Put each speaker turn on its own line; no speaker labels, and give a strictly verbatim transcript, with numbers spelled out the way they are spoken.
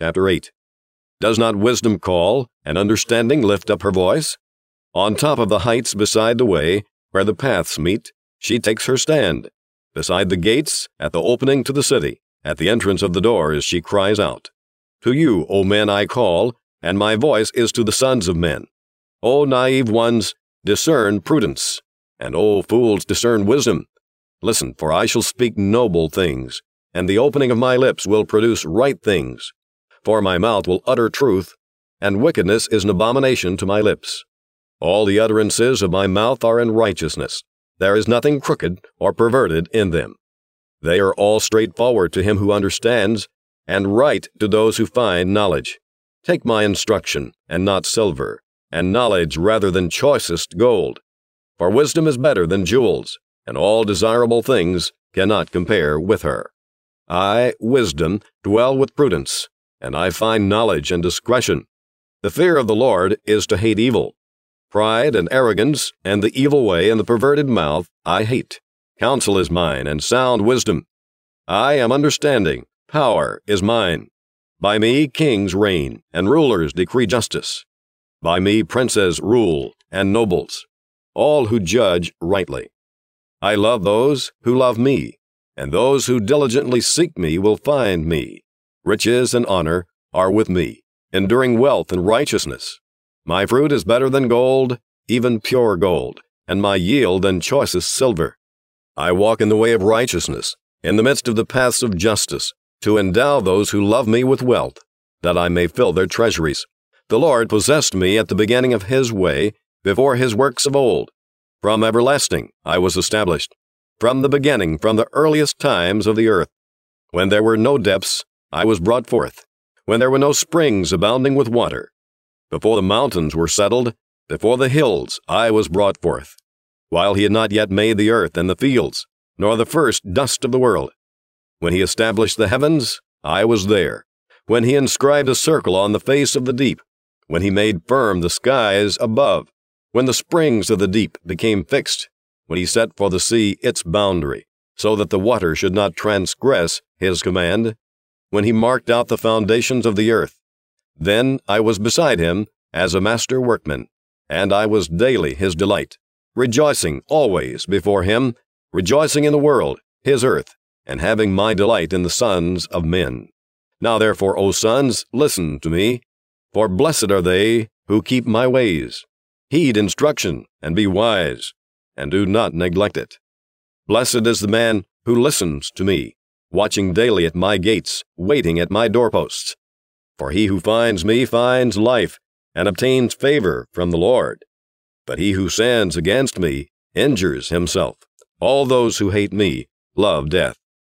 Chapter eight. Does not wisdom call, and understanding lift up her voice? On top of the heights beside the way, where the paths meet, she takes her stand. Beside the gates, at the opening to the city, at the entrance of the doors she cries out. To you, O men, I call, and my voice is to the sons of men. O naive ones, discern prudence, and O fools, discern wisdom. Listen, for I shall speak noble things, and the opening of my lips will produce right things. For my mouth will utter truth, and wickedness is an abomination to my lips. All the utterances of my mouth are in righteousness. There is nothing crooked or perverted in them. They are all straightforward to him who understands, and right to those who find knowledge. Take my instruction, and not silver, and knowledge rather than choicest gold. For wisdom is better than jewels, and all desirable things cannot compare with her. I, wisdom, dwell with prudence, and I find knowledge and discretion. The fear of the Lord is to hate evil. Pride and arrogance, and the evil way and the perverted mouth, I hate. Counsel is mine, and sound wisdom. I am understanding. Power is mine. By me kings reign, and rulers decree justice. By me princes rule, and nobles, all who judge rightly. I love those who love me, and those who diligently seek me will find me. Riches and honor are with me, enduring wealth and righteousness. My fruit is better than gold, even pure gold, and my yield than choicest silver. I walk in the way of righteousness, in the midst of the paths of justice, to endow those who love me with wealth, that I may fill their treasuries. The Lord possessed me at the beginning of his way, before his works of old. From everlasting I was established, from the beginning, from the earliest times of the earth. When there were no depths, I was brought forth, when there were no springs abounding with water. Before the mountains were settled, before the hills I was brought forth, while he had not yet made the earth and the fields, nor the first dust of the world. When he established the heavens, I was there. When he inscribed a circle on the face of the deep, when he made firm the skies above, when the springs of the deep became fixed, when he set for the sea its boundary, so that the water should not transgress his command, when he marked out the foundations of the earth. Then I was beside him as a master workman, and I was daily his delight, rejoicing always before him, rejoicing in the world, his earth, and having my delight in the sons of men. Now therefore, O sons, listen to me, for blessed are they who keep my ways. Heed instruction, and be wise, and do not neglect it. Blessed is the man who listens to me, watching daily at my gates, waiting at my doorposts. For he who finds me finds life, and obtains favor from the Lord. But he who sins against me injures himself. All those who hate me love death.